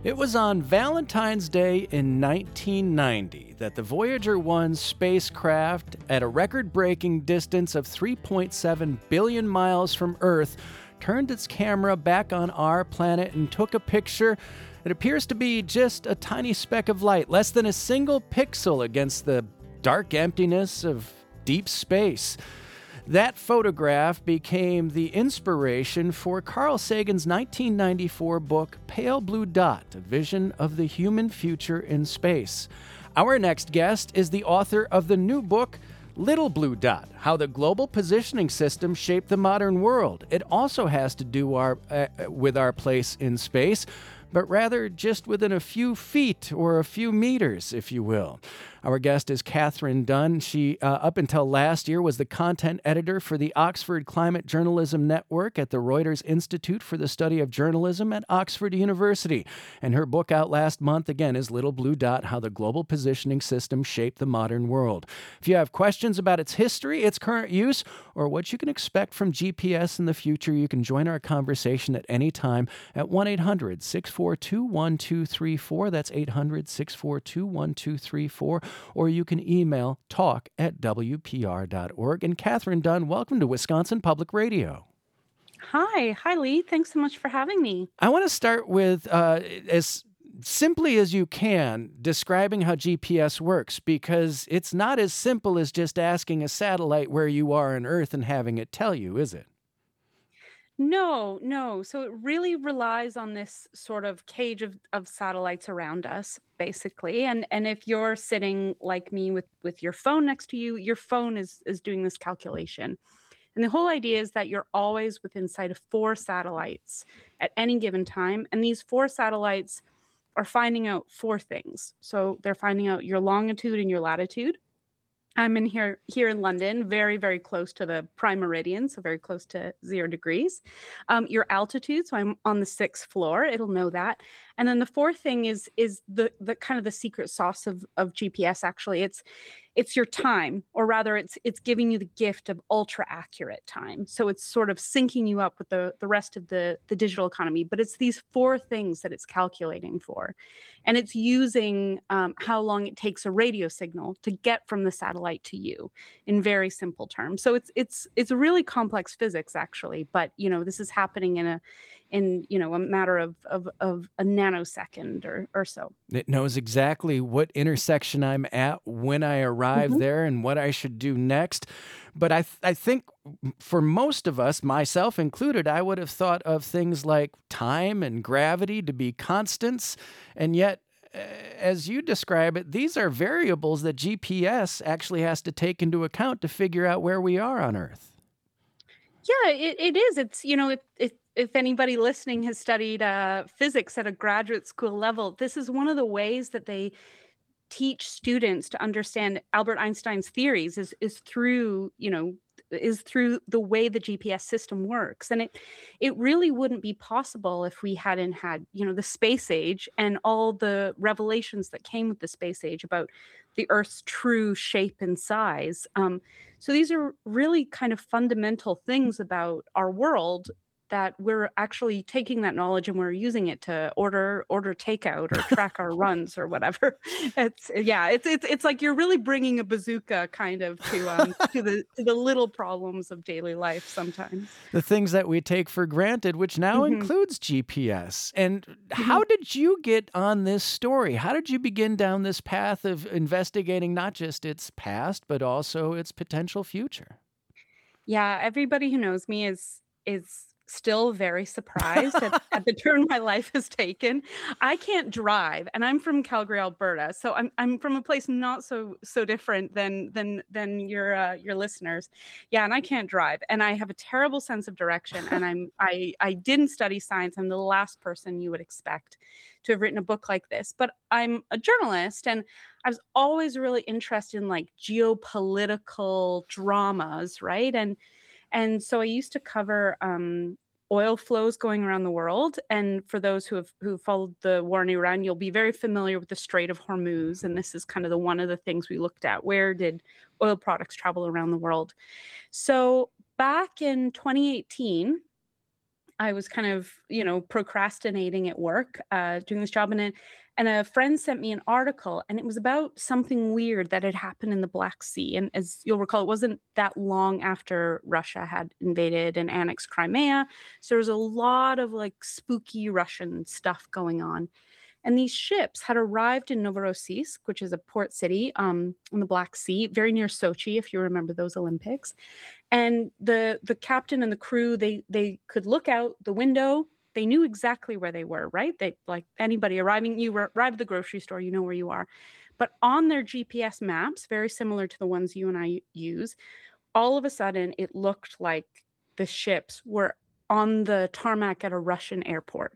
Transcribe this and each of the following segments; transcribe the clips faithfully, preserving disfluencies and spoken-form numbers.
It was on Valentine's Day in nineteen ninety that the Voyager one spacecraft, at a record breaking distance of three point seven billion miles from Earth, turned its camera back on our planet and took a picture that appears to be just a tiny speck of light, less than a single pixel against the dark emptiness of deep space. That photograph became the inspiration for Carl Sagan's nineteen ninety-four book, Pale Blue Dot, A Vision of the Human Future in Space. Our next guest is the author of the new book, Little Blue Dot, How the Global Positioning System Shaped the Modern World. It also has to do our, uh, with our place in space, but rather just within a few feet or a few meters, if you will. Our guest is Katherine Dunn. She, uh, up until last year, was the content editor for the Oxford Climate Journalism Network at the Reuters Institute for the Study of Journalism at Oxford University. And her book out last month, again, is Little Blue Dot, How the Global Positioning System Shaped the Modern World. If you have questions about its history, its current use, or what you can expect from G P S in the future, you can join our conversation at any time at one eight hundred six four two one two three four. That's eight hundred six four two one two three four. Or you can email talk at w p r dot org. And Katherine Dunn, welcome to Wisconsin Public Radio. Hi. Hi, Lee. Thanks so much for having me. I want to start with, uh, as simply as you can, describing how G P S works, because it's not as simple as just asking a satellite where you are on Earth and having it tell you, is it? No, no. So it really relies on this sort of cage of, of satellites around us, basically. And and if you're sitting like me with with your phone next to you, your phone is is doing this calculation. And the whole idea is that you're always within sight of four satellites at any given time. And these four satellites are finding out four things. So they're finding out your longitude and your latitude. I'm in here here in London, very, very close to the prime meridian, so very close to zero degrees. Um, your altitude, so I'm on the sixth floor, it'll know that. And then the fourth thing is is the the kind of the secret sauce of of G P S. Actually, it's it's your time, or rather, it's it's giving you the gift of ultra accurate time. So it's sort of syncing you up with the the rest of the the digital economy. But it's these four things that it's calculating for, and it's using um, how long it takes a radio signal to get from the satellite to you, in very simple terms. So it's it's it's a really complex physics, actually. But you know, this is happening in a in you know a matter of of, of a nanosecond or or so. It knows exactly what intersection I'm at when I arrive Mhm. there and what I should do next. But I, th- I think for most of us, myself included, I would have thought of things like time and gravity to be constants. And yet, uh, as you describe it, these are variables that G P S actually has to take into account to figure out where we are on Earth. Yeah, it, it is. It's, you know, if, if, if anybody listening has studied uh, physics at a graduate school level, this is one of the ways that they teach students to understand Albert Einstein's theories is is through, you know, is through the way the G P S system works. And it it really wouldn't be possible if we hadn't had, you know, the space age and all the revelations that came with the space age about the Earth's true shape and size. Um, so these are really kind of fundamental things about our world that we're actually taking that knowledge and we're using it to order order takeout or track our runs or whatever. It's yeah, it's it's it's like you're really bringing a bazooka kind of to um to the to the little problems of daily life sometimes. The things that we take for granted, which now Mhm, includes G P S. And mhm. how did you get on this story? How did you begin down this path of investigating not just its past, but also its potential future? Yeah, everybody who knows me is is still very surprised at, at the turn my life has taken. I can't drive, and I'm from Calgary, Alberta, so I'm I'm from a place not so so different than than than your uh, your listeners. Yeah, and I can't drive, and I have a terrible sense of direction, and I'm I I didn't study science. I'm the last person you would expect to have written a book like this, but I'm a journalist, and I was always really interested in like geopolitical dramas, right? And and so I used to cover um, oil flows going around the world. And for those who have who followed the war in Iran, you'll be very familiar with the Strait of Hormuz. And this is kind of the one of the things we looked at. Where did oil products travel around the world? So back in twenty eighteen, I was kind of, you know, procrastinating at work, uh, doing this job, and then and a friend sent me an article, and it was about something weird that had happened in the Black Sea. And as you'll recall, it wasn't that long after Russia had invaded and annexed Crimea, so there was a lot of like spooky Russian stuff going on. And these ships had arrived in Novorossiysk, which is a port city um, in the Black Sea, very near Sochi, if you remember those Olympics. And the the captain and the crew, they they could look out the window. They knew exactly where they were, right? They like anybody arriving, you arrive at the grocery store, you know where you are. But on their G P S maps, very similar to the ones you and I use, all of a sudden it looked like the ships were on the tarmac at a Russian airport.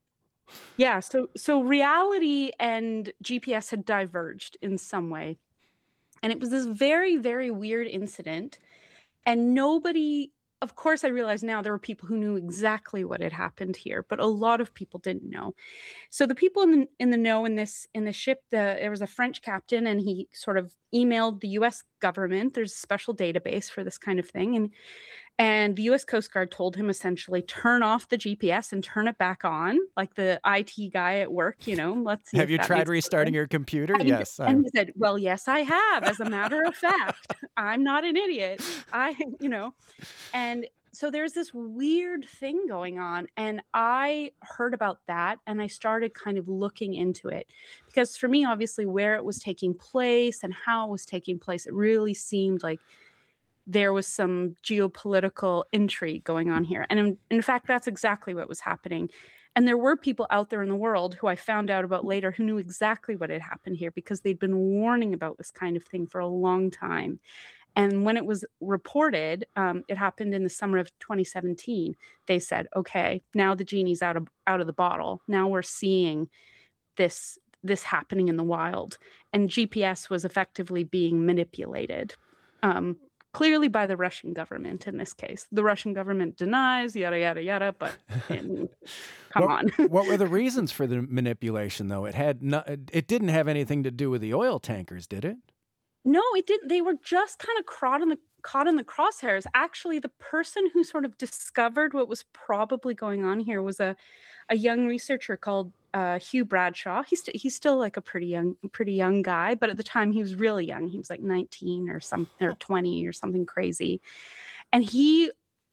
Yeah, so so reality and G P S had diverged in some way. And it was this very, very weird incident. And nobody, of course, I realize now there were people who knew exactly what had happened here, but a lot of people didn't know. So the people in the in the know in this in the ship, the there was a French captain, and he sort of emailed the U S government. There's a special database for this kind of thing, and and the U S Coast Guard told him essentially turn off the G P S and turn it back on, like the I T guy at work. You know, let's see Have if you that tried makes a restarting difference. your computer? And, Yes, and I'm. he said, "Well, yes, I have. As a matter of fact, I'm not an idiot. I, you know." And so there's this weird thing going on. And I heard about that and I started kind of looking into it. Because for me, obviously, where it was taking place and how it was taking place, it really seemed like there was some geopolitical intrigue going on here. And in, in fact, that's exactly what was happening. And there were people out there in the world who I found out about later who knew exactly what had happened here because they'd been warning about this kind of thing for a long time. And when it was reported, um, it happened in the summer of twenty seventeen. They said, "Okay, now the genie's out of out of the bottle. Now we're seeing this this happening in the wild." And G P S was effectively being manipulated, um, clearly by the Russian government in this case. The Russian government denies, yada yada yada. But I mean, come What on. what were the reasons for the manipulation, though? It had no, it didn't have anything to do with the oil tankers, did it? No, it didn't. They were just kind of caught in the caught in the crosshairs. Actually, the person who sort of discovered what was probably going on here was a a young researcher called uh, Hugh Bradshaw. He's st- he's still like a pretty young pretty young guy, but at the time he was really young. He was like nineteen or something or twenty or something crazy, and he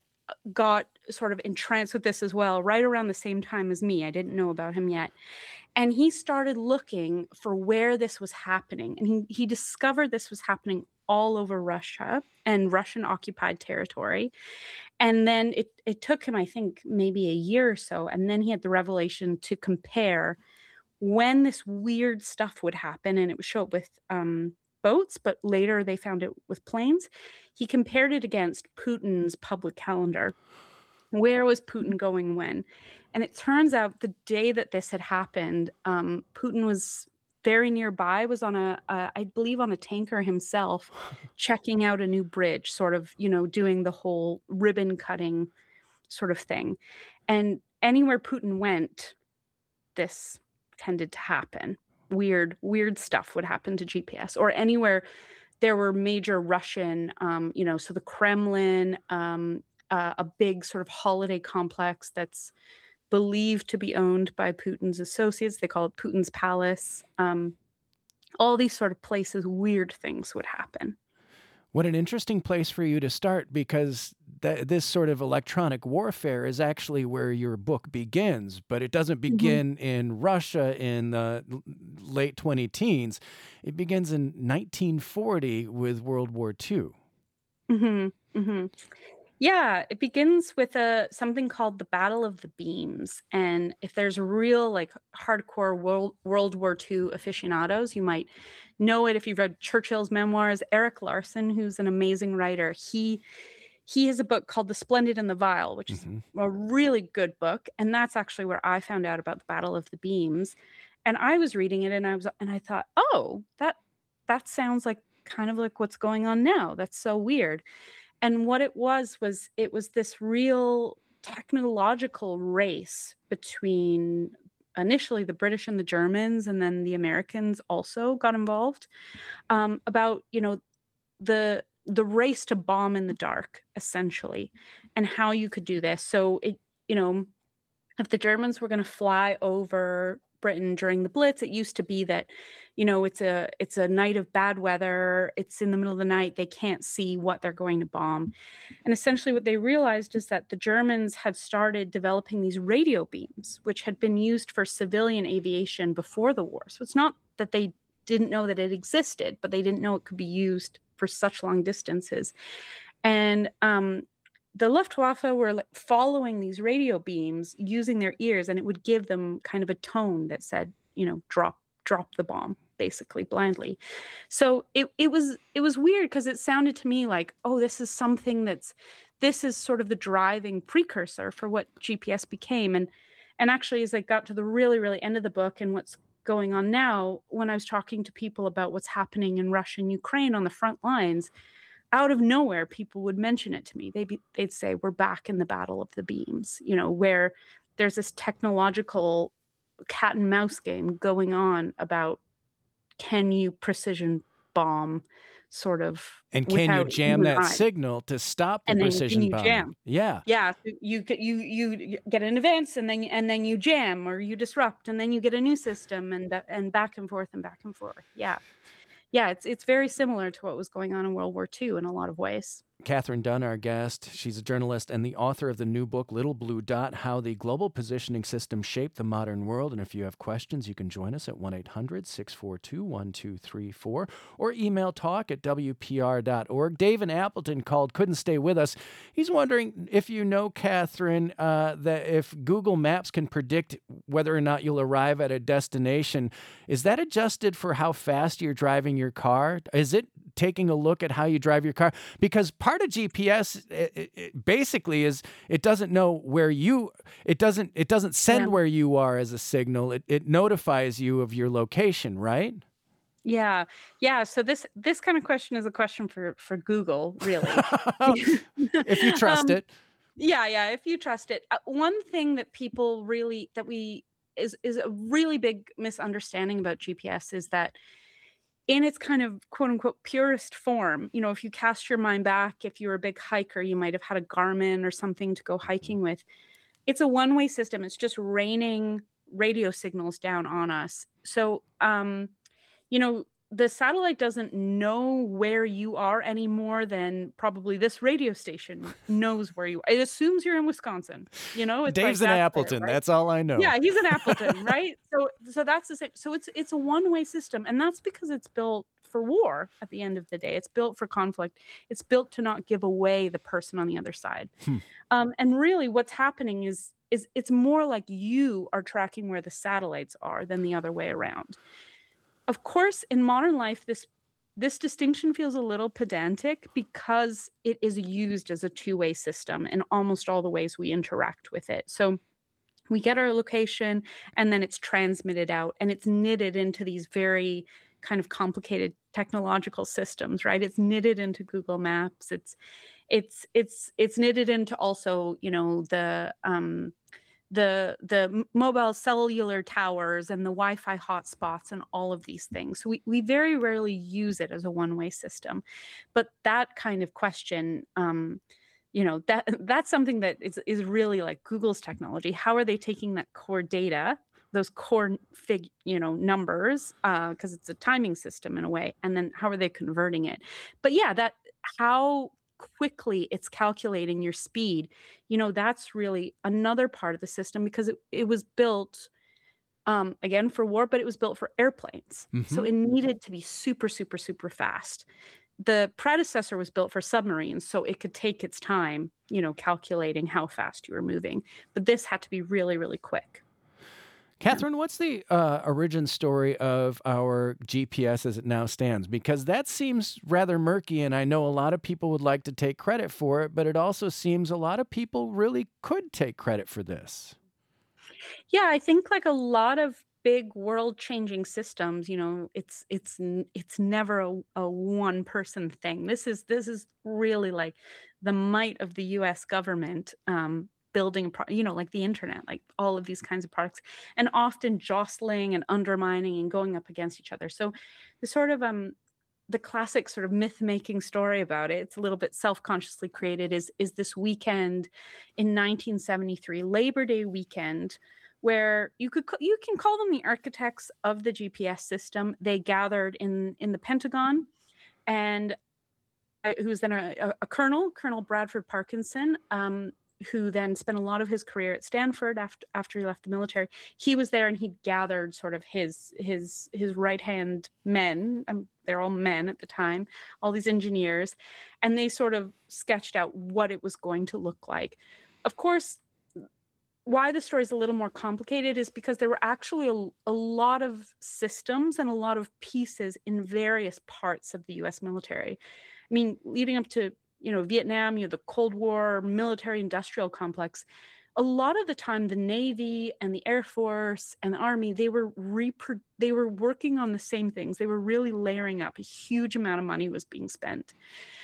got sort of entranced with this as well, right around the same time as me. I didn't know about him yet. And he started looking for where this was happening. And he, he discovered this was happening all over Russia and Russian occupied territory. And then it, it took him, I think, maybe a year or so. And then he had the revelation to compare when this weird stuff would happen. And it would show up with um, boats, but later they found it with planes. He compared it against Putin's public calendar. Where was Putin going when? And it turns out the day that this had happened, um, Putin was very nearby, was on a, a, I believe on a tanker himself, checking out a new bridge, sort of, you know, doing the whole ribbon cutting sort of thing. And anywhere Putin went, this tended to happen. Weird, weird stuff would happen to G P S, or anywhere there were major Russian, um, you know, so the Kremlin, um, uh, a big sort of holiday complex that's believed to be owned by Putin's associates. They call it Putin's Palace. Um, all these sort of places, weird things would happen. What an interesting place for you to start, because th- this sort of electronic warfare is actually where your book begins, but it doesn't begin mm-hmm. in Russia in the late twenty teens. It begins in nineteen forty with World War Two. Mm-hmm. Mm-hmm. Yeah, it begins with a something called the Battle of the Beams. And if there's real like hardcore World, World War Two aficionados, you might know it if you've read Churchill's memoirs. Erik Larson, who's an amazing writer, he he has a book called The Splendid and the Vile, which mm-hmm. is a really good book. And that's actually where I found out about the Battle of the Beams. And I was reading it and I was and I thought, oh, that that sounds like kind of like what's going on now. That's so weird. And what it was, was it was this real technological race between initially the British and the Germans, and then the Americans also got involved um, about, you know, the the race to bomb in the dark, essentially, and how you could do this. So it you know, if the Germans were gonna fly over Britain during the Blitz, it used to be that, you know, it's a it's a night of bad weather, it's in the middle of the night, they can't see what they're going to bomb. And essentially what they realized is that the Germans had started developing these radio beams, which had been used for civilian aviation before the war. So it's not that they didn't know that it existed, but they didn't know it could be used for such long distances. And um, the Luftwaffe were like following these radio beams using their ears, and it would give them kind of a tone that said, you know, drop drop the bomb, basically blindly. So it it was it was weird because it sounded to me like, oh, this is something that's this is sort of the driving precursor for what G P S became. And and actually, as I got to the really, really end of the book and what's going on now, when I was talking to people about what's happening in Russia and Ukraine on the front lines, out of nowhere, people would mention it to me. They'd be, they'd say, "We're back in the battle of the beams," you know, where there's this technological cat and mouse game going on about can you precision bomb sort of And can you without jam human that eyes? signal to stop the And then can precision you bombing? jam? Yeah. Yeah, so you get you you get an advance and then and then you jam or you disrupt and then you get a new system and ba- and back and forth and back and forth. Yeah. Yeah, it's it's very similar to what was going on in World War Two in a lot of ways. Catherine Dunn, our guest. She's a journalist and the author of the new book, Little Blue Dot, How the Global Positioning System Shaped the Modern World. And if you have questions, you can join us at one eight hundred six four two one two three four or email talk at W P R dot org. Dave in Appleton called, couldn't stay with us. He's wondering if you know, Catherine, uh, that if Google Maps can predict whether or not you'll arrive at a destination, is that adjusted for how fast you're driving your car? Is it taking a look at how you drive your car? Because part of G P S it, it basically is it doesn't know where you it doesn't it doesn't send Yeah. where you are as a signal. It it notifies you of your location, right? Yeah. Yeah, so this this kind of question is a question for for Google, really. If you trust Um, it. Yeah, yeah, if you trust it. Uh, one thing that people really that we is is a really big misunderstanding about G P S is that in its kind of quote unquote purest form, you know, if you cast your mind back, if you were a big hiker, you might have had a Garmin or something to go hiking with. It's a one-way system. It's just raining radio signals down on us. So, um, you know, the satellite doesn't know where you are any more than probably this radio station knows where you are. It assumes you're in Wisconsin. You know, it's Dave's like in that's there, Appleton. right? That's all I know. Yeah, he's in Appleton, right? So so that's the same. So it's it's a one-way system, and that's because it's built for war at the end of the day. It's built for conflict. It's built to not give away the person on the other side. Hmm. Um, and really what's happening is is it's more like you are tracking where the satellites are than the other way around. Of course, in modern life, this this distinction feels a little pedantic because it is used as a two-way system in almost all the ways we interact with it. So we get our location and then it's transmitted out and it's knitted into these very kind of complicated technological systems, right? It's knitted into Google Maps. It's it's it's it's knitted into also, you know, the um the the m- mobile cellular towers and the Wi-Fi hotspots and all of these things. So we, we very rarely use it as a one-way system. But that kind of question, um, you know, that that's something that is is really like Google's technology. How are they taking that core data, those core fig, you know, numbers, because it's a timing system in a way, and then how are they converting it? But yeah, that how quickly it's calculating your speed, you know, that's really another part of the system because it, it was built um, again for war, but it was built for airplanes. So Mhm. it needed to be super, super, super fast. The predecessor was built for submarines, so it could take its time, you know, calculating how fast you were moving. But this had to be really, really quick. Catherine, what's the uh, origin story of our G P S as it now stands? Because that seems rather murky, and I know a lot of people would like to take credit for it, but it also seems a lot of people really could take credit for this. Yeah, I think like a lot of big world-changing systems, you know, it's it's n- it's never a, a one-person thing. This is this is really like the might of the U S government um, building, a pro- you know, like the internet, like all of these kinds of products, and often jostling and undermining and going up against each other. So the sort of um the classic sort of myth-making story about it, it's a little bit self-consciously created, is is this weekend in nineteen seventy-three, Labor Day weekend, where you could ca- you can call them the architects of the G P S system. They gathered in in the Pentagon, and uh, who was then a, a, a colonel, Colonel Bradford Parkinson, um, who then spent a lot of his career at Stanford after after he left the military. He was there and he gathered sort of his his his right hand men. Um, they're all men at the time, all these engineers, and they sort of sketched out what it was going to look like. Of course, why the story is a little more complicated is because there were actually a, a lot of systems and a lot of pieces in various parts of the U S military. I mean, leading up to, you know, Vietnam, you know, the Cold War military industrial complex, a lot of the time the Navy and the Air Force and the Army, they were repro- they were working on the same things. They were really layering up. A huge amount of money was being spent.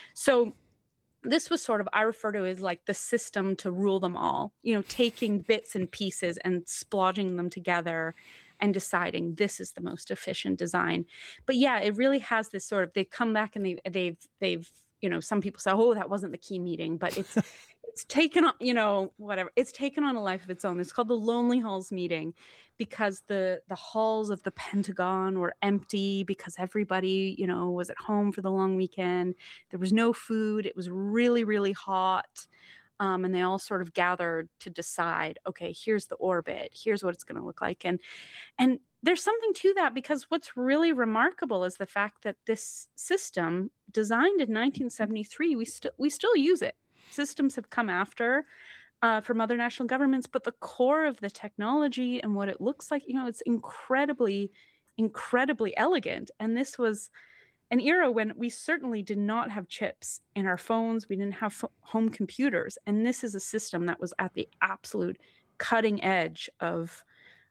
So this was sort of, I refer to as like the system to rule them all, you know, taking bits and pieces and splodging them together and deciding this is the most efficient design. But yeah, it really has this sort of, they come back and they, they've, they've, you know, some people say, oh, that wasn't the key meeting, but it's, it's taken on, you know, whatever, it's taken on a life of its own. It's called the Lonely Halls meeting, because the the halls of the Pentagon were empty because everybody, you know, was at home for the long weekend. There was no food. It was really, really hot. Um, and they all sort of gathered to decide, okay, here's the orbit. Here's what it's going to look like. And and there's something to that, because what's really remarkable is the fact that this system, designed in nineteen seventy-three, we still we still use it. Systems have come after, uh, from other national governments, but the core of the technology and what it looks like, you know, it's incredibly, incredibly elegant. And this was an era when we certainly did not have chips in our phones. We didn't have pho- home computers. And this is a system that was at the absolute cutting edge of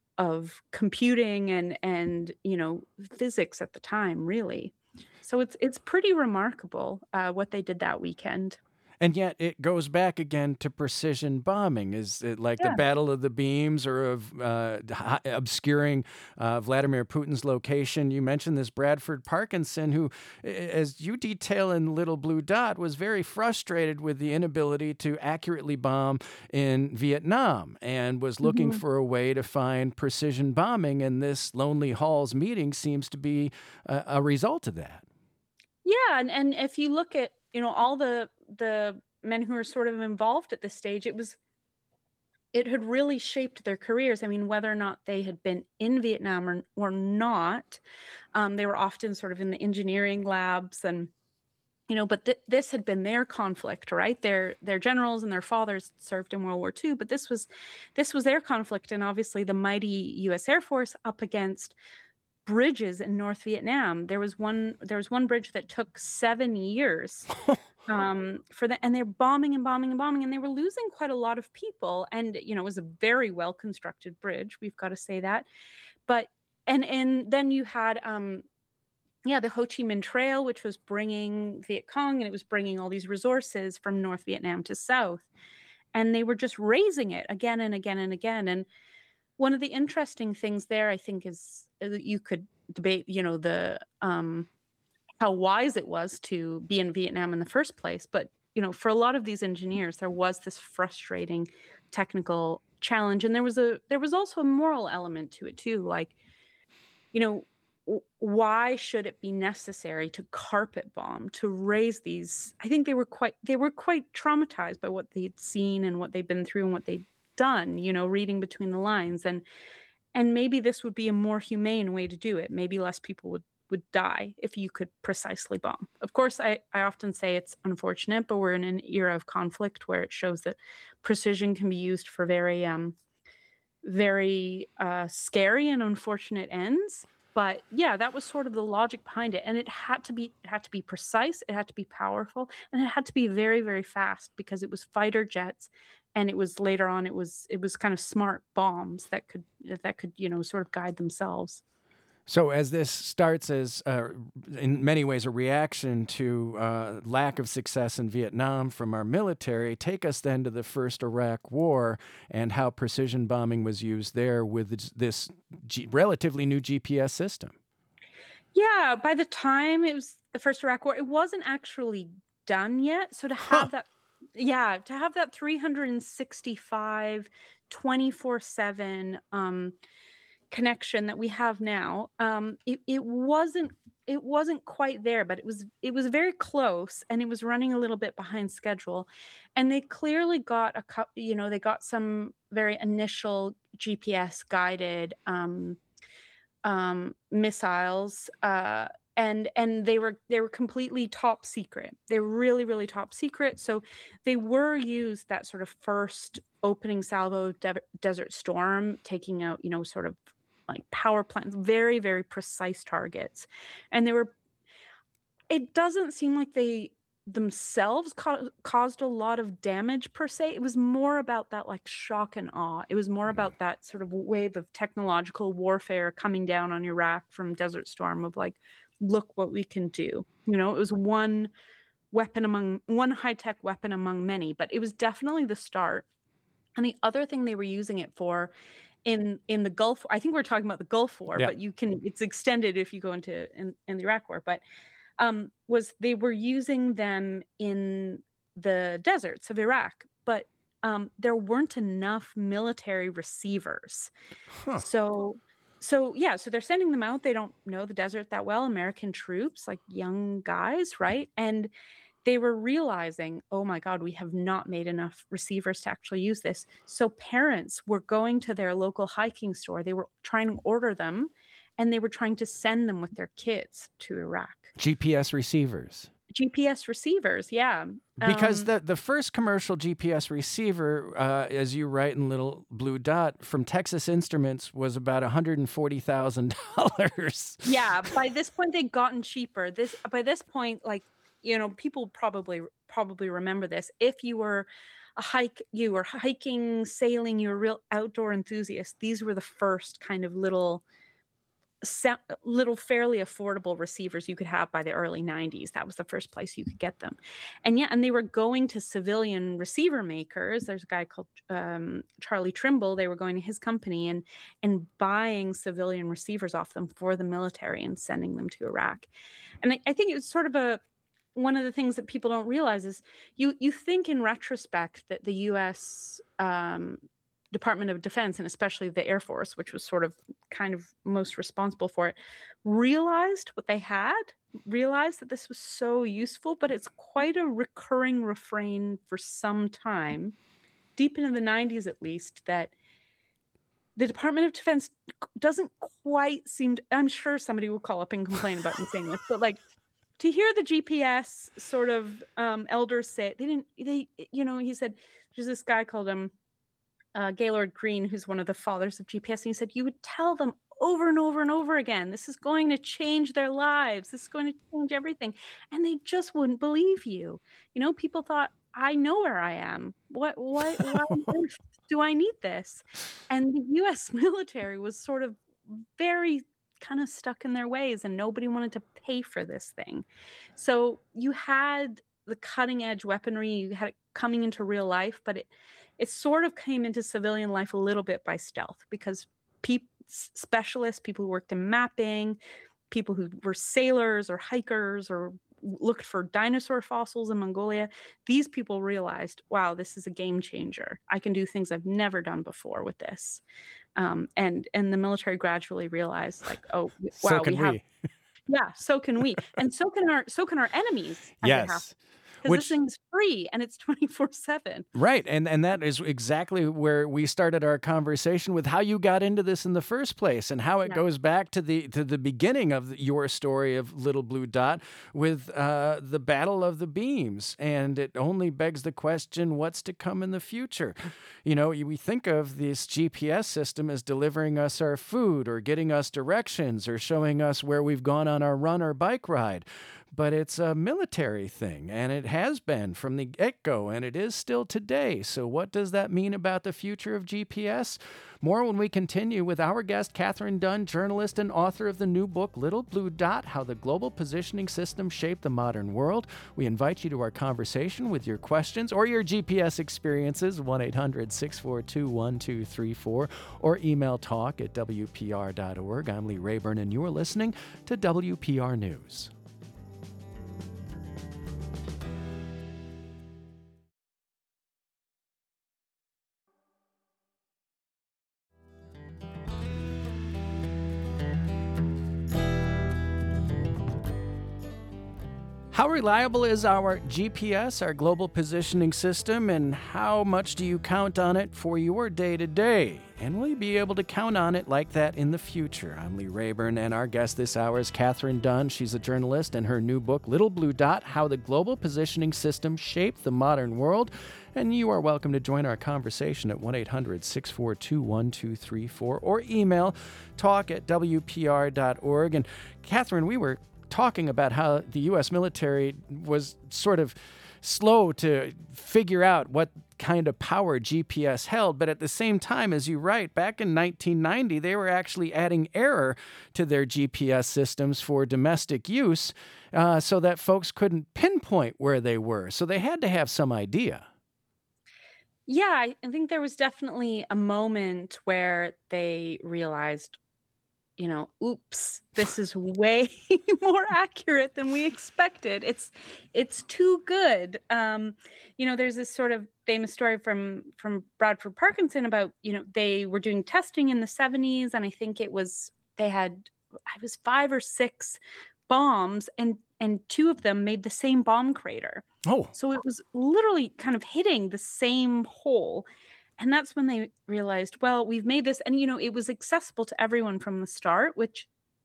of computing and and you know, physics at the time, really. So it's it's pretty remarkable, uh, what they did that weekend. And yet it goes back again to precision bombing. Is it like the Yeah. Battle of the Beams, or of uh, hi- obscuring uh, Vladimir Putin's location? You mentioned this Bradford Parkinson, who, a- as you detail in Little Blue Dot, was very frustrated with the inability to accurately bomb in Vietnam, and was looking Mhm. for a way to find precision bombing. And this Lonely Halls meeting seems to be a, a result of that. Yeah, and and if you look at, you know, all the the men who are sort of involved at this stage, it was it had really shaped their careers. I mean, whether or not they had been in Vietnam or or not, um, they were often sort of in the engineering labs, and you know, but th- this had been their conflict, right? Their their generals and their fathers served in World War two, but this was this was their conflict, and obviously the mighty U S Air Force up against bridges in North Vietnam. There was one there was one bridge that took seven years, um, for the and they're bombing and bombing and bombing, and they were losing quite a lot of people. And, you know, it was a very well-constructed bridge, we've got to say that. But and and then you had, um, yeah, the Ho Chi Minh Trail, which was bringing Viet Cong, and it was bringing all these resources from North Vietnam to South. And they were just raising it again and again and again. And one of the interesting things there, I think, is uh, that you could debate, you know, the um, how wise it was to be in Vietnam in the first place. But, you know, for a lot of these engineers, there was this frustrating technical challenge, and there was a there was also a moral element to it too. Like, you know, w- why should it be necessary to carpet bomb, to raise these? I think they were quite they were quite traumatized by what they'd seen and what they'd been through and what they'd done, you know, reading between the lines. And and maybe this would be a more humane way to do it. Maybe less people would would die if you could precisely bomb. Of course, I, I often say it's unfortunate, but we're in an era of conflict where it shows that precision can be used for very um very uh scary and unfortunate ends. But yeah, that was sort of the logic behind it. And it had to be it had to be precise, it had to be powerful, and it had to be very, very fast, because it was fighter jets, and it was later on it was it was kind of smart bombs that could that could, you know, sort of guide themselves. So, as this starts as, uh, in many ways, a reaction to uh, lack of success in Vietnam from our military, take us then to the first Iraq War and how precision bombing was used there with this, this G- relatively new G P S system. Yeah, by the time it was the first Iraq War. It wasn't actually done yet. So to Huh. have that, yeah, to have that three hundred sixty-five, twenty-four seven um, connection that we have now, um, it, it wasn't it wasn't quite there, but it was it was very close, and it was running a little bit behind schedule. And they clearly got a cou- you know, they got some very initial G P S guided um, um, missiles, uh, and and they were they were completely top secret. They were really really top secret. So they were used that sort of first opening salvo of De- Desert Storm, taking out, you know, sort of like power plants, very very precise targets, and they were. It doesn't seem like they themselves ca- caused a lot of damage per se. It was more about that like shock and awe. It was more about that sort of wave of technological warfare coming down on Iraq from Desert Storm of like, look what we can do. You know, it was one weapon among one high-tech weapon among many, but it was definitely the start. And the other thing they were using it for in in the Gulf, I think we're talking about the Gulf War, Yeah. but you can it's extended if you go into in, in the Iraq War, but um, was they were using them in the deserts of Iraq, but um, there weren't enough military receivers. Huh. So, so yeah, so they're sending them out. They don't know the desert that well, American troops, like young guys, right? And they were realizing, oh my God, we have not made enough receivers to actually use this. So parents were going to their local hiking store. They were trying to order them, and they were trying to send them with their kids to Iraq. G P S receivers. G P S receivers, yeah. Because Um, the, the first commercial G P S receiver, uh, as you write in Little Blue Dot, from Texas Instruments was about one hundred forty thousand dollars. yeah, by this point they'd gotten cheaper. This by this point, like, you know, people probably probably remember this. If you were a hike, you were hiking, sailing, you were a real outdoor enthusiast. These were the first kind of little se- little fairly affordable receivers you could have by the early nineties. That was the first place you could get them. And yeah, and they were going to civilian receiver makers. There's a guy called um, Charlie Trimble. They were going to his company and and buying civilian receivers off them for the military and sending them to Iraq. And I, I think it's sort of a one of the things that people don't realize is you you think in retrospect that the U S um, Department of Defense, and especially the Air Force, which was sort of kind of most responsible for it, realized what they had, realized that this was so useful, but it's quite a recurring refrain for some time, deep into the nineties at least, that the Department of Defense doesn't quite seem to, I'm sure somebody will call up and complain about me saying this, but like to hear the G P S sort of um, elders say, they didn't, they, you know, he said, there's this guy called him, uh, Gaylord Green, who's one of the fathers of G P S, and he said, you would tell them over and over and over again, this is going to change their lives. This is going to change everything. And they just wouldn't believe you. You know, people thought, I know where I am. What, why, why on earth do I need this? And the U S military was sort of very kind of stuck in their ways, and nobody wanted to pay for this thing. So you had the cutting edge weaponry, you had it coming into real life, but it it sort of came into civilian life a little bit by stealth because pe- specialists, people who worked in mapping, people who were sailors or hikers or looked for dinosaur fossils in Mongolia, these people realized, wow, this is a game changer. I can do things I've never done before with this. Um, and and the military gradually realized, like, oh, So wow, can we have, we. yeah, so can we, and so can our so can our enemies as it happens. Yes. Because this Which thing's free and it's twenty-four seven. Right. And and that is exactly where we started our conversation with how you got into this in the first place and how it Yeah. goes back to the to the beginning of your story of Little Blue Dot with uh, the Battle of the Beams. And it only begs the question, what's to come in the future? You know, we think of this G P S system as delivering us our food or getting us directions or showing us where we've gone on our run or bike ride. But it's a military thing, and it has been from the get-go, and it is still today. So what does that mean about the future of G P S? More when we continue with our guest, Catherine Dunn, journalist and author of the new book, Little Blue Dot, How the Global Positioning System Shaped the Modern World. We invite you to our conversation with your questions or your G P S experiences, one eight hundred six four two one two three four, or email talk at w p r dot org. I'm Lee Rayburn, and you're listening to W P R News. How reliable is our G P S, our global positioning system, and how much do you count on it for your day to day? And will you be able to count on it like that in the future? I'm Lee Rayburn, and our guest this hour is Catherine Dunn. She's a journalist, and her new book, Little Blue Dot: How the Global Positioning System Shaped the Modern World. And you are welcome to join our conversation at one eight hundred six four two one two three four or email talk at w p r dot org. And Catherine, we were talking about how the U S military was sort of slow to figure out what kind of power G P S held. But at the same time, as you write, back in nineteen ninety, they were actually adding error to their G P S systems for domestic use uh, so that folks couldn't pinpoint where they were. So they had to have some idea. Yeah, I I think there was definitely a moment where they realized, you know, oops, this is way more accurate than we expected. It's it's too good. Um, you know, there's this sort of famous story from from Bradford Parkinson about, you know, they were doing testing in the seventies, and I think it was they had I was five or six bombs, and and two of them made the same bomb crater. Oh, So it was literally kind of hitting the same hole. And that's when they realized, well, we've made this, and you know, it was accessible to everyone from the start, which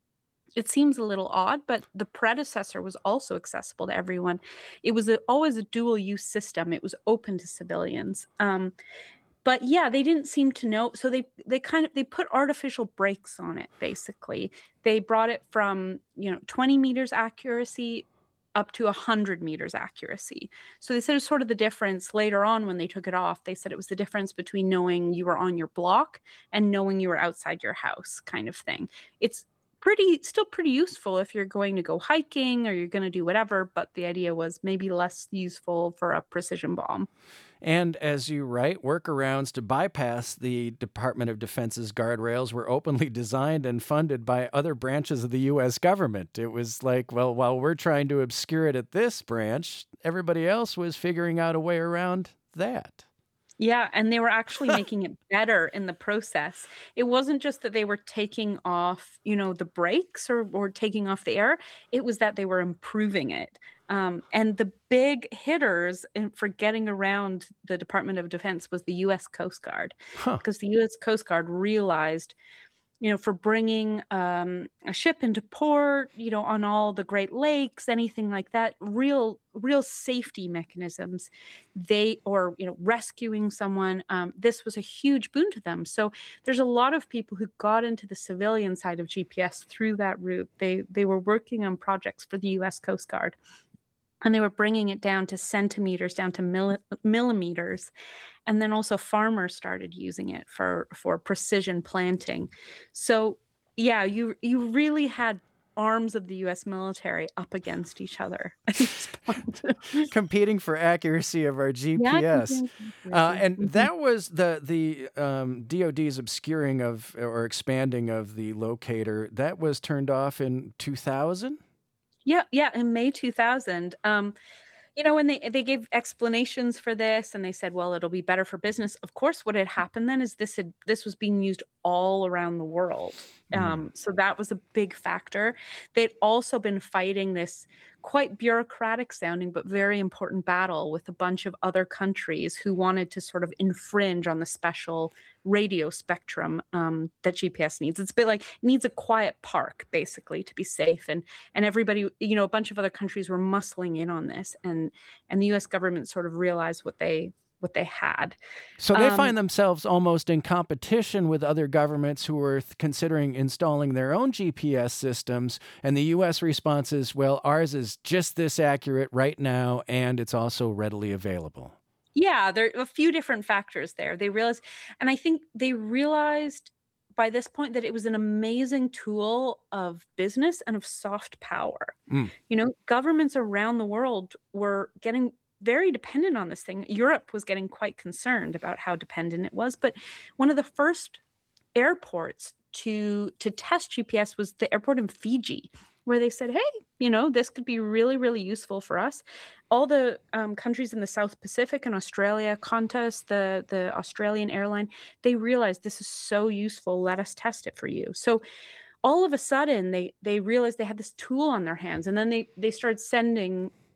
it seems a little odd, but the predecessor was also accessible to everyone. It was a, always a dual use system. It was open to civilians. Um, but yeah, they didn't seem to know. So they they kind of they put artificial brakes on it, basically. They brought it from, you know, twenty meters accuracy up to one hundred meters accuracy. So they said it was sort of the difference later on when they took it off. They said it was the difference between knowing you were on your block and knowing you were outside your house, kind of thing. It's pretty still pretty useful if you're going to go hiking or you're going to do whatever, but the idea was maybe less useful for a precision bomb. and as you write, workarounds to bypass the Department of Defense's guardrails were openly designed and funded by other branches of the U S government. It was like, well, while we're trying to obscure it at this branch, everybody else was figuring out a way around that. Yeah, and they were actually making it better in the process. It wasn't just that they were taking off, you know, the brakes or or taking off the air. It was that they were improving it. Um, and the big hitters in, for getting around the Department of Defense was the U S Coast Guard, Huh. because the U S Coast Guard realized, you know, for bringing um, a ship into port, you know, on all the Great Lakes, anything like that, real, real safety mechanisms, they, or, you know, rescuing someone, um, this was a huge boon to them. So there's a lot of people who got into the civilian side of G P S through that route. They, they were working on projects for the U S Coast Guard, and they were bringing it down to centimeters, down to milli- millimeters. And then also farmers started using it for for precision planting. So yeah, you you really had arms of the U S military up against each other at this point. Competing for accuracy of our Yeah, G P S. computing Uh, accuracy. and Mhm. that was the the um, D O D's obscuring of or expanding of the locator. That was turned off in two thousand. Yeah, yeah, in May two thousand. Um, You know, when they they gave explanations for this, and they said, "Well, it'll be better for business." Of course, what had happened then is this had this was being used all around the world. Mm. Um, so that was a big factor. They'd also been fighting this quite bureaucratic sounding but very important battle with a bunch of other countries who wanted to sort of infringe on the special radio spectrum um, that G P S needs. It's a bit like it needs a quiet park, basically, to be safe. And and everybody, you know, a bunch of other countries were muscling in on this, and and the U S government sort of realized what they what they had. So they Um, find themselves almost in competition with other governments who are th- considering installing their own G P S systems. And the U S response is, well, ours is just this accurate right now, and it's also readily available. yeah, there are a few different factors there. They realized, and I think they realized by this point that it was an amazing tool of business and of soft power. Mm. You know, governments around the world were getting very dependent on this thing. Europe was getting quite concerned about how dependent it was. But one of the first airports to to test G P S was the airport in Fiji, where they said, "Hey, you know, this could be really, really useful for us." All the um, countries in the South Pacific and Australia, Qantas, the the Australian airline, they realized this is so useful. Let us test it for you. So all of a sudden, they they realized they had this tool on their hands, and then they they started sending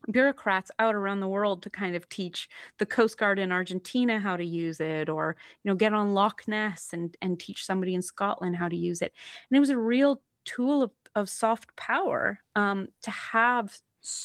bureaucrats out around the world to kind of teach the Coast Guard in Argentina how to use it, or you know, get on Loch Ness and and teach somebody in Scotland how to use it. And it was a real tool of, of soft power, um, to have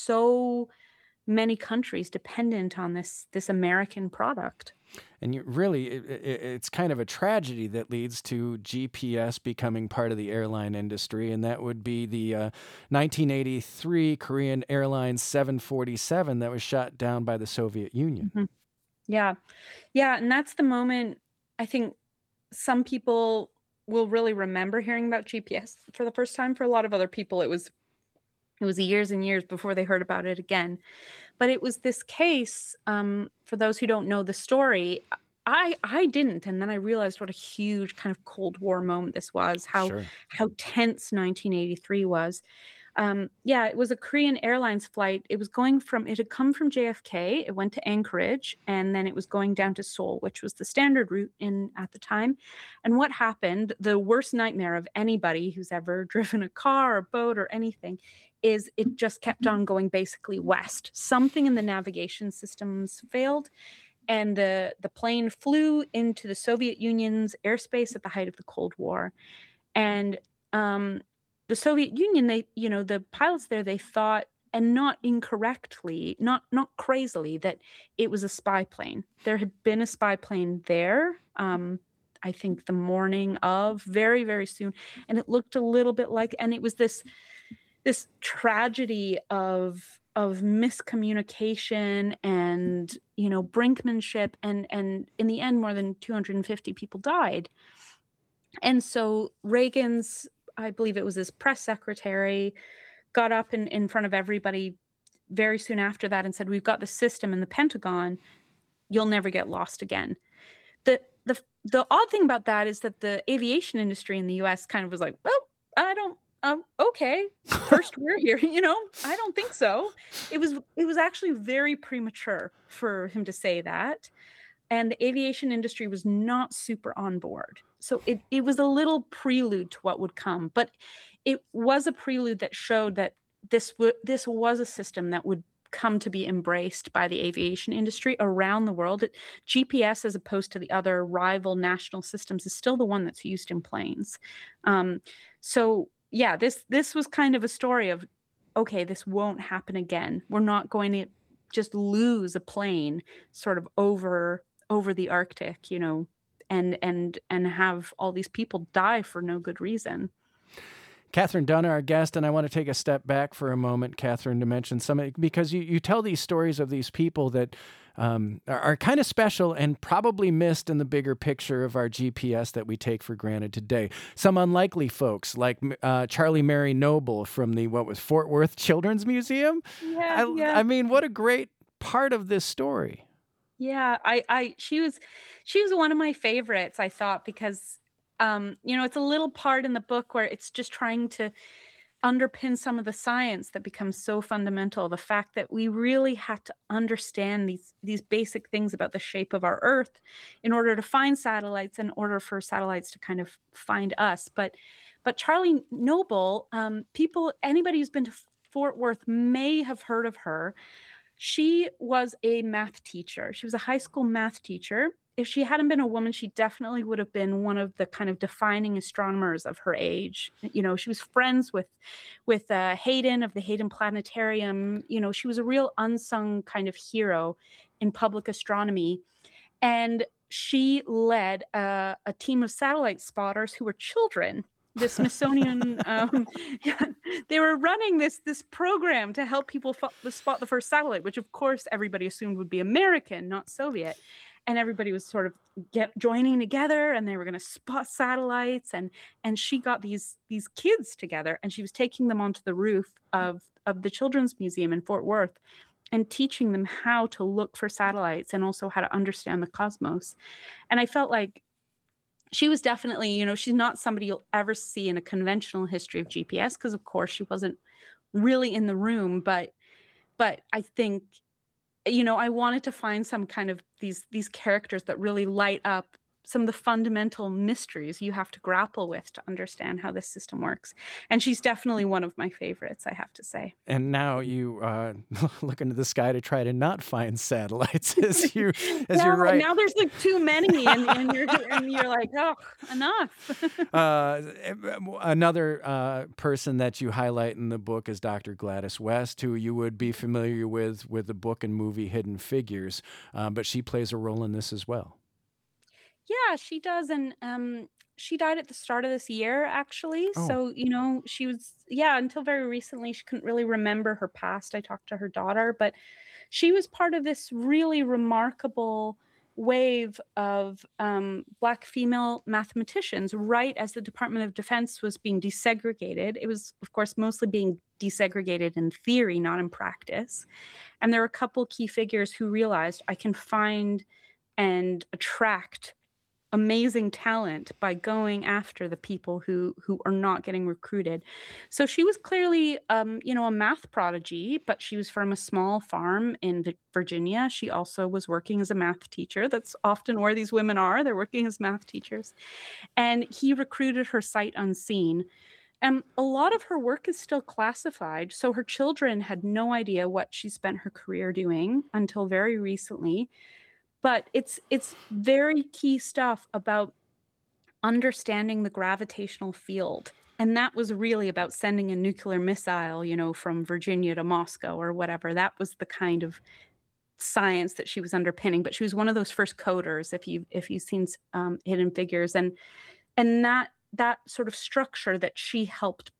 so many countries dependent on this this American product. And you really, it, it, it's kind of a tragedy that leads to G P S becoming part of the airline industry, and that would be the uh, nineteen eighty-three Korean Airlines seven forty-seven that was shot down by the Soviet Union. Mhm. Yeah. Yeah, and that's the moment I think some people will really remember hearing about G P S for the first time. For a lot of other people, it was it was years and years before they heard about it again. But it was this case, um, for those who don't know the story, I I didn't, and then I realized what a huge kind of Cold War moment this was, how Sure. how tense nineteen eighty-three was. Um, yeah, it was a Korean Airlines flight. It was going from it had come from J F K, it went to Anchorage, and then it was going down to Seoul, which was the standard route in at the time. And what happened, the worst nightmare of anybody who's ever driven a car or boat or anything, is it just kept on going basically west. Something in the navigation systems failed, and the the plane flew into the Soviet Union's airspace at the height of the Cold War. And um, the Soviet Union, they, you know, the pilots there, they thought, and not incorrectly, not not crazily, that it was a spy plane. There had been a spy plane there. Um, I think the morning of, very very soon, and it looked a little bit like, and it was this this tragedy of of miscommunication and, you know, brinkmanship, and and in the end more than two hundred fifty people died. And so Reagan's, I believe it was his press secretary, got up in, in front of everybody very soon after that and said, "We've got the system in the Pentagon. You'll never get lost again." The the the odd thing about that is that the aviation industry in the U S kind of was like, "Well, I don't um okay. First we're here, you know, I don't think so." It was it was actually very premature for him to say that, and the aviation industry was not super on board. So it it was a little prelude to what would come, but it was a prelude that showed that this w- this was a system that would come to be embraced by the aviation industry around the world. It, G P S, as opposed to the other rival national systems, is still the one that's used in planes. Um, so yeah, this this was kind of a story of, okay, this won't happen again. We're not going to just lose a plane sort of over over the Arctic, you know, and and and have all these people die for no good reason. Catherine Dunn, our guest, and I want to take a step back for a moment, Catherine, to mention some, because you, you tell these stories of these people that um, are, are kind of special and probably missed in the bigger picture of our G P S that we take for granted today. Some unlikely folks like uh, Charlie Mary Noble from the, what was, Fort Worth Children's Museum? Yeah, I, yeah. I mean, what a great part of this story. Yeah, I I she was she was one of my favorites, I thought, because um, you know, it's a little part in the book where it's just trying to underpin some of the science that becomes so fundamental. The fact that we really had to understand these these basic things about the shape of our Earth in order to find satellites, in order for satellites to kind of find us. But but Charlie Noble, um, people, anybody who's been to Fort Worth may have heard of her. She was a math teacher. She was a high school math teacher. If she hadn't been a woman, she definitely would have been one of the kind of defining astronomers of her age. You know, she was friends with with uh, Hayden of the Hayden Planetarium. You know, she was a real unsung kind of hero in public astronomy. And she led a, a team of satellite spotters who were children. The Smithsonian, um, yeah, they were running this this program to help people fo- spot the first satellite, which of course everybody assumed would be American, not Soviet. And everybody was sort of get joining together, and they were going to spot satellites. And and she got these these kids together, and she was taking them onto the roof of of the Children's Museum in Fort Worth, and teaching them how to look for satellites and also how to understand the cosmos. And I felt like she was definitely, you know, she's not somebody you'll ever see in a conventional history of G P S, because of course she wasn't really in the room, but but I think, you know, I wanted to find some kind of these these characters that really light up some of the fundamental mysteries you have to grapple with to understand how this system works. And she's definitely one of my favorites, I have to say. And now you uh, look into the sky to try to not find satellites as you as you Yeah, write. now there's like too many, and, and you're and you're like, oh, enough. Uh, another uh, person that you highlight in the book is Doctor Gladys West, who you would be familiar with with the book and movie Hidden Figures, uh, but she plays a role in this as well. Yeah, she does, and um, she died at the start of this year, actually. Oh, So, you know, she was, yeah, until very recently, she couldn't really remember her past. I talked to her daughter, but she was part of this really remarkable wave of um, Black female mathematicians right as the Department of Defense was being desegregated. It was, of course, mostly being desegregated in theory, not in practice. And there were a couple key figures who realized I can find and attract amazing talent by going after the people who who are not getting recruited. So she was clearly um, you know, a math prodigy, but she was from a small farm in Vi- Virginia. She also was working as a math teacher. That's often where these women are. They're working as math teachers. And he recruited her sight unseen. And a lot of her work is still classified. So her children had no idea what she spent her career doing until very recently. But it's it's very key stuff about understanding the gravitational field. And that was really about sending a nuclear missile, you know, from Virginia to Moscow or whatever. That was the kind of science that she was underpinning. But she was one of those first coders, if you if you've seen um, Hidden Figures, and and that that sort of structure that she helped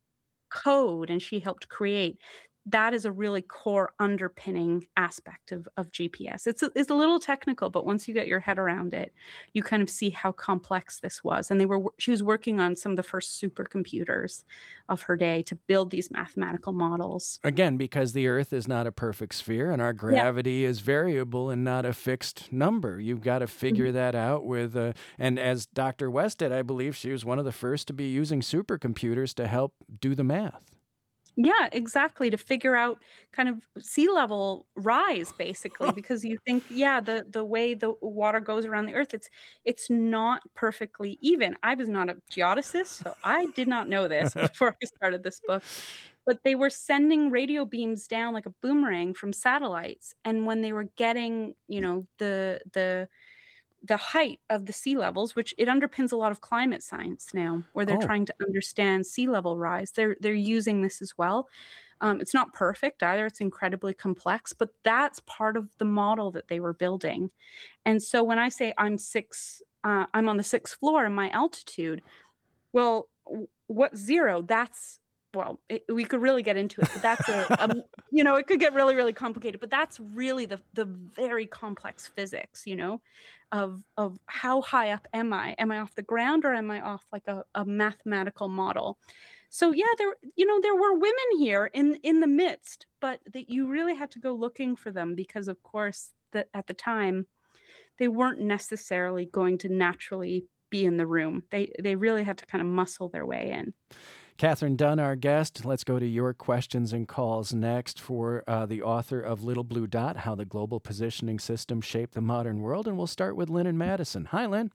code and she helped create, that is a really core underpinning aspect of, of G P S. It's a, it's a little technical, but once you get your head around it, you kind of see how complex this was. And they were she was working on some of the first supercomputers of her day to build these mathematical models. again, because the Earth is not a perfect sphere and our Yeah. gravity is variable and not a fixed number. You've got to figure that out with, uh, and as Doctor West did, I believe she was one of the first to be using supercomputers to help do the math. Yeah, exactly. To figure out kind of sea level rise, basically, Huh. because you think, yeah, the the way the water goes around the earth, it's it's not perfectly even. I was not a geodesist, so I did not know this before I started this book. But they were sending radio beams down like a boomerang from satellites, and when they were getting, you know, the the the height of the sea levels, which it underpins a lot of climate science now, where they're Oh, trying to understand sea level rise. They're they're using this as well. Um, it's not perfect either. It's incredibly complex, but that's part of the model that they were building. And so when I say I'm six, uh, I'm on the sixth floor in my altitude. Well, w- what zero? That's well, it, we could really get into it, but that's a, um, you know, it could get really, really complicated. But that's really the the very complex physics, you know, of of how high up am I? Am I off the ground or am I off like a, a mathematical model? So yeah, there, you know, there were women here in in the midst, but that you really had to go looking for them because, of course, that at the time they weren't necessarily going to naturally be in the room. They they really had to kind of muscle their way in. Catherine Dunn, our guest. Let's go to your questions and calls next for uh, the author of Little Blue Dot, How the Global Positioning System Shaped the Modern World. And we'll start with Lynn and Madison. Hi, Lynn.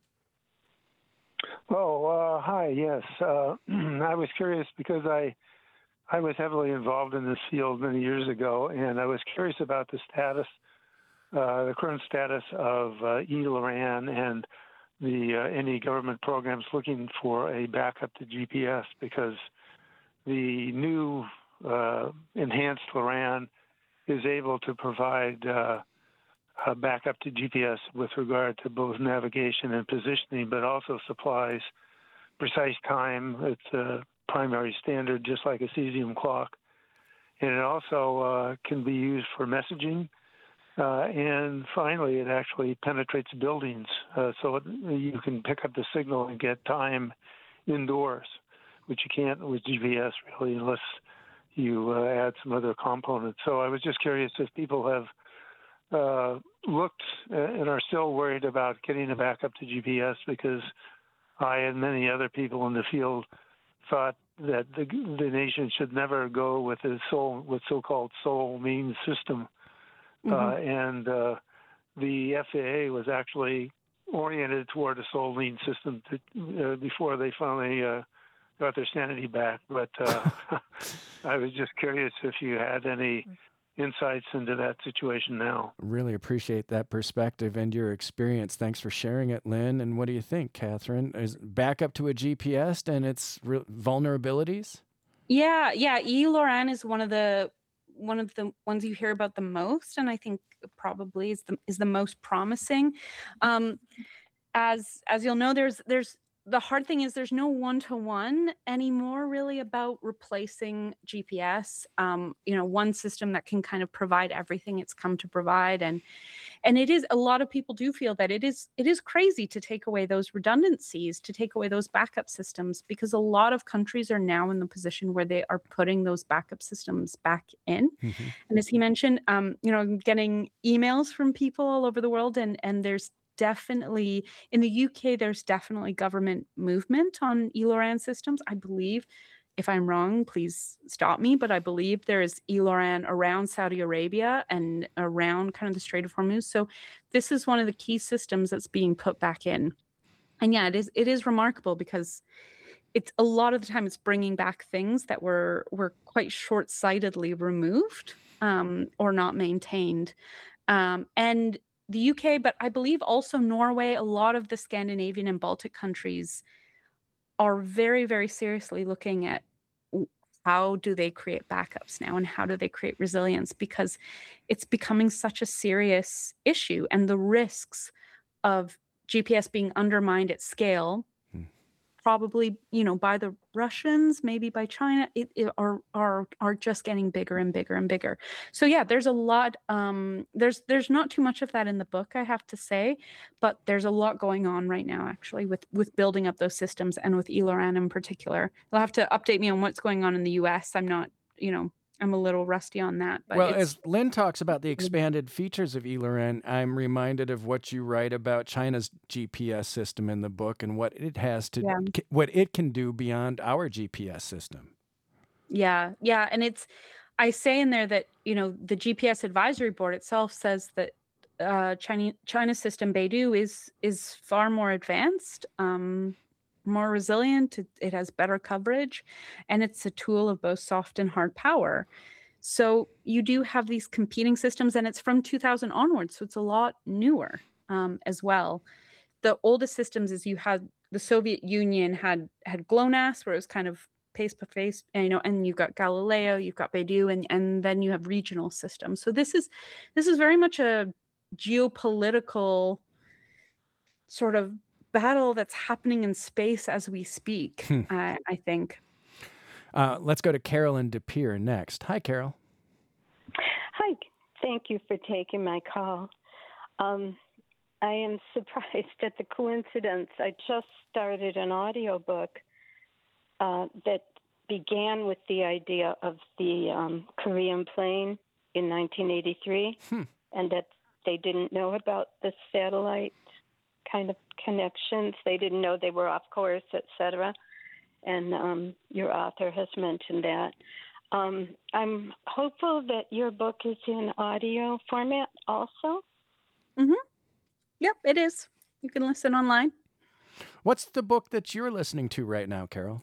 Oh, uh, hi. Yes, uh, I was curious because I I was heavily involved in this field many years ago, and I was curious about the status, uh, the current status of uh, E L O R A N and the uh, any government programs looking for a backup to G P S, because the new uh, enhanced L O R A N is able to provide uh, a backup to G P S with regard to both navigation and positioning, but also supplies precise time. It's a primary standard, just like a cesium clock. And it also uh, can be used for messaging. Uh, and finally, it actually penetrates buildings. Uh, so it, you can pick up the signal and get time indoors, which you can't with G P S, really, unless you uh, add some other components. So I was just curious if people have uh, looked and are still worried about getting a backup to G P S, because I and many other people in the field thought that the, the nation should never go with a sole, with so-called sole means system. Hmm. Uh, and uh, the F A A was actually oriented toward a Solene system to, uh, before they finally uh, got their sanity back. But uh, I was just curious if you had any insights into that situation now. Really appreciate that perspective and your experience. Thanks for sharing it, Lynn. And what do you think, Catherine? Is back up to a G P S and its re- vulnerabilities? Yeah, yeah. E-LORAN is one of the one of the ones you hear about the most, and I think probably is the is the most promising. Um, as as you'll know, there's there's the hard thing is there's no one to one anymore really about replacing G P S. Um, you know, one system that can kind of provide everything it's come to provide, and and it is a lot of people do feel that it is it is crazy to take away those redundancies, to take away those backup systems, because a lot of countries are now in the position where they are putting those backup systems back in. Mm-hmm. And as he mentioned, um, you know, I'm getting emails from people all over the world, and and there's definitely in the U K, there's definitely government movement on E-LORAN systems. I believe, if I'm wrong, please stop me, but I believe there is E-LORAN around Saudi Arabia and around kind of the Strait of Hormuz. So this is one of the key systems that's being put back in. And yeah, it is it is remarkable because it's a lot of the time it's bringing back things that were were quite short-sightedly removed um, or not maintained. Um, and the U K, but I believe also Norway, a lot of the Scandinavian and Baltic countries are very, very seriously looking at w- how do they create backups now and how do they create resilience, because it's becoming such a serious issue, and the risks of G P S being undermined at scale, Hmm. probably, you know, by the Russians, maybe by China, it, it are are are just getting bigger and bigger and bigger. So yeah, there's a lot. Um, there's there's not too much of that in the book, I have to say, but there's a lot going on right now, actually, with with building up those systems and with E-LORAN in particular. You'll have to update me on what's going on in the U S. I'm not, you know, I'm a little rusty on that, but Well, it's as Lynn talks about the expanded features of E-LORAN, I'm reminded of what you write about China's G P S system in the book and what it has to, yeah. what it can do beyond our G P S system. Yeah, yeah, and it's I say in there that, you know, the G P S advisory board itself says that uh China China's system Beidou is is far more advanced, um more resilient, it, it has better coverage, and it's a tool of both soft and hard power. So you do have these competing systems, and it's from two thousand onwards, so it's a lot newer um as well. The oldest systems is you had the Soviet Union had had GLONASS, where it was kind of face to face, and, you know, and you've got Galileo, you've got Beidou, and and then you have regional systems. So this is this is very much a geopolitical sort of battle that's happening in space as we speak. Hmm. I, I think. Uh, let's go to Carolyn DePere next. Hi, Carol. Hi, thank you for taking my call. Um, I am surprised at the coincidence. I just started an audiobook uh, that began with the idea of the um, Korean plane in nineteen eighty-three, Hmm. and that they didn't know about the satellite kind of connections. They didn't know they were off course, et cetera. And um, your author has mentioned that. Um, I'm hopeful that your book is in audio format also. Mm-hmm. Yep, it is. You can listen online. What's the book that you're listening to right now, Carol?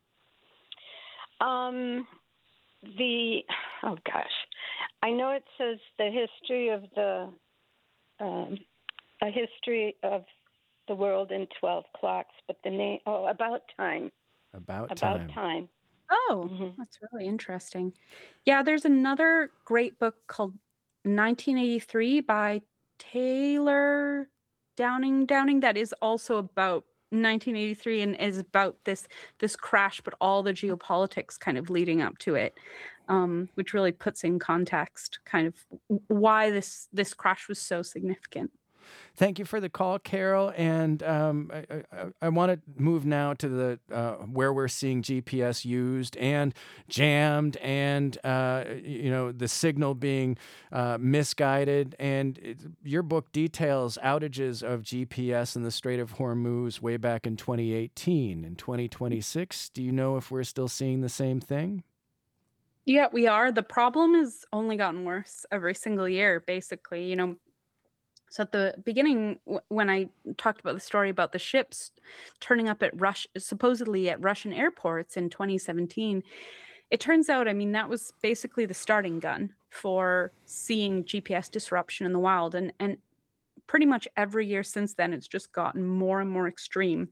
Um, the, oh gosh, I know it says the history of the, um, a history of the world in twelve clocks, but the name, oh, About Time. About, About Time. Time. Oh, Mhm. that's really interesting. Yeah, there's another great book called nineteen eighty-three by Taylor Downing Downing that is also about nineteen eighty-three and is about this this crash, but all the geopolitics kind of leading up to it, um, which really puts in context kind of w- why this this crash was so significant. Thank you for the call, Carol. And um, I, I, I want to move now to the uh, where we're seeing G P S used and jammed, and uh, you know the signal being uh, misguided. And it, your book details outages of G P S in the Strait of Hormuz way back in twenty eighteen. In twenty twenty-six, do you know if we're still seeing the same thing? Yeah, we are. The problem has only gotten worse every single year, basically. You know, So at the beginning, w- when I talked about the story about the ships turning up at Rush, supposedly at Russian airports in twenty seventeen, it turns out, I mean, that was basically the starting gun for seeing G P S disruption in the wild, and and pretty much every year since then, it's just gotten more and more extreme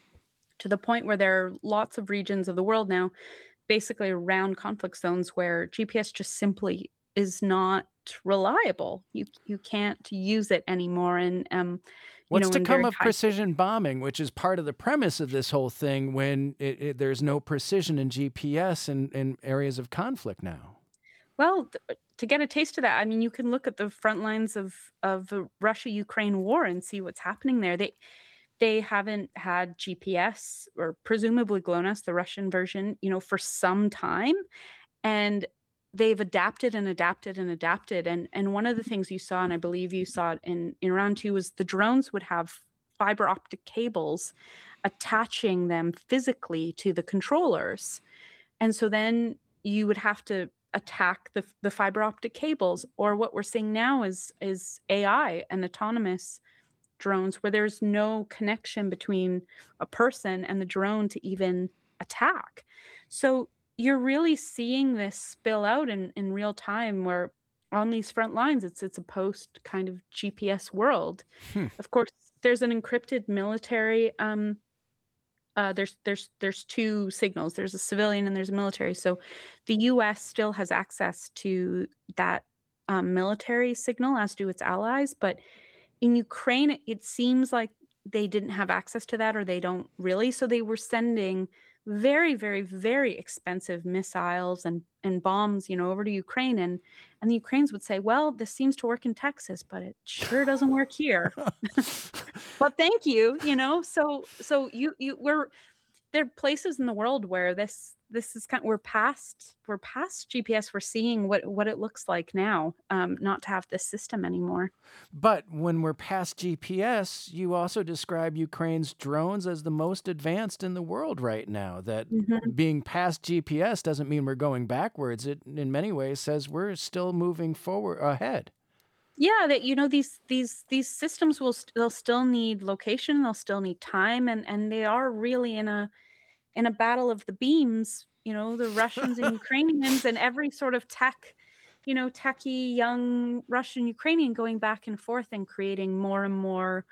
to the point where there are lots of regions of the world now, basically around conflict zones, where G P S just simply is not reliable. You you can't use it anymore, and um, you What's know, to in come very of high. precision bombing, which is part of the premise of this whole thing when it, it, there's no precision in G P S in, in areas of conflict now? Well, th- to get a taste of that, I mean, you can look at the front lines of of the Russia-Ukraine war and see what's happening there. They they haven't had G P S, or presumably GLONASS, the Russian version, you know, for some time, and they've adapted and adapted and adapted. And and one of the things you saw, and I believe you saw it in in round two, was the drones would have fiber optic cables attaching them physically to the controllers, and so then you would have to attack the the fiber optic cables. Or what we're seeing now is is A I and autonomous drones, where there's no connection between a person and the drone to even attack. So you're really seeing this spill out in, in real time, where on these front lines, it's it's a post kind of G P S world. Hmm. Of course, there's an encrypted military. Um, uh, there's there's there's two signals. There's a civilian and there's a military. So the U S still has access to that um, military signal, as do its allies. But in Ukraine, it it seems like they didn't have access to that, or they don't really. So they were sending very, very, very expensive missiles and and bombs, you know, over to Ukraine, and and the Ukrainians would say, "Well, this seems to work in Texas, but it sure doesn't work here." But thank you, you know. So so you you we're there are places in the world where this this is kind we're past we're past G P S. We're seeing what what it looks like now, um, not to have this system anymore. But when we're past G P S, you also describe Ukraine's drones as the most advanced in the world right now. That Mhm. being past G P S doesn't mean we're going backwards. It, in many ways, says we're still moving forward ahead. Yeah, that you know these these these systems will st- they'll still need location, they'll still need time, and and they are really in a in a battle of the beams. You know, the Russians and Ukrainians, and every sort of tech, you know, techie young Russian Ukrainian going back and forth and creating more and more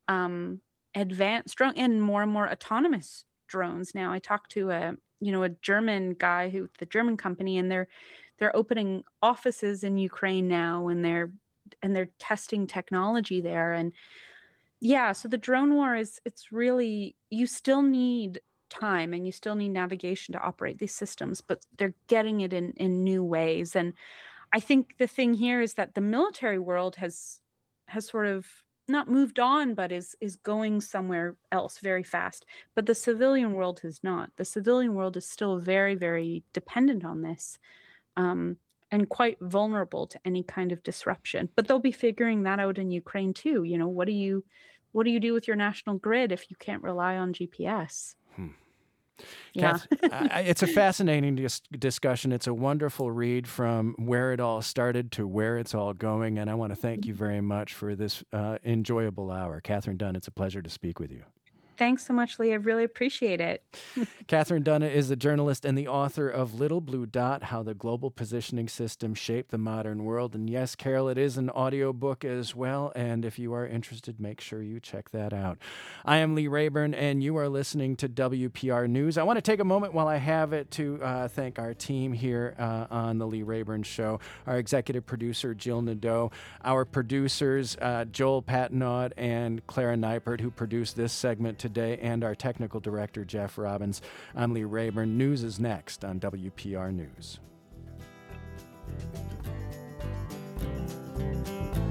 um, advanced drone and more and more autonomous drones. Now, I talked to a you know a German guy who the German company, and they're they're opening offices in Ukraine now, and they're and they're testing technology there. And yeah, so the drone war is it's really, you still need time and you still need navigation to operate these systems, but they're getting it in in new ways. And I think the thing here is that the military world has has sort of not moved on, but is is going somewhere else very fast. But the civilian world has not. The civilian world is still very, very dependent on this, um, and quite vulnerable to any kind of disruption. But they'll be figuring that out in Ukraine too. You know, what do you what do you do with your national grid if you can't rely on G P S? Hmm. Yeah. Kath, I, it's a fascinating dis- discussion. It's a wonderful read from where it all started to where it's all going. And I want to thank you very much for this uh, enjoyable hour. Catherine Dunn, it's a pleasure to speak with you. Thanks so much, Lee. I really appreciate it. Catherine Dunn is a journalist and the author of Little Blue Dot, How the Global Positioning System Shaped the Modern World. And yes, Carol, it is an audiobook as well. And if you are interested, make sure you check that out. I am Lee Rayburn, and you are listening to W P R News. I want to take a moment while I have it to uh, thank our team here uh, on The Lee Rayburn Show, our executive producer, Jill Nadeau, our producers, uh, Joel Patnaud and Clara Neipert, who produced this segment today. Today, and our technical director, Jeff Robbins. I'm Lee Rayburn. News is next on W P R News.